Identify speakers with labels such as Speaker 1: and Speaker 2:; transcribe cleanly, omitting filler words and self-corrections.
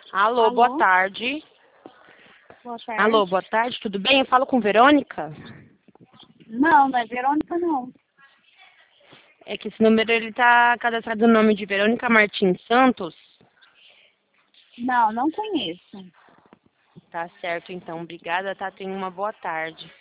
Speaker 1: Alô, boa
Speaker 2: Alô?
Speaker 1: tarde.
Speaker 2: Boa tarde.
Speaker 1: Alô, boa tarde, tudo bem? Eu falo com Verônica?
Speaker 2: Não, não é Verônica, não.
Speaker 1: É que esse número ele tá cadastrado no nome de Verônica Martins Santos.
Speaker 2: Não, não conheço.
Speaker 1: Tá certo, então. Obrigada, tá? Tenha uma boa tarde.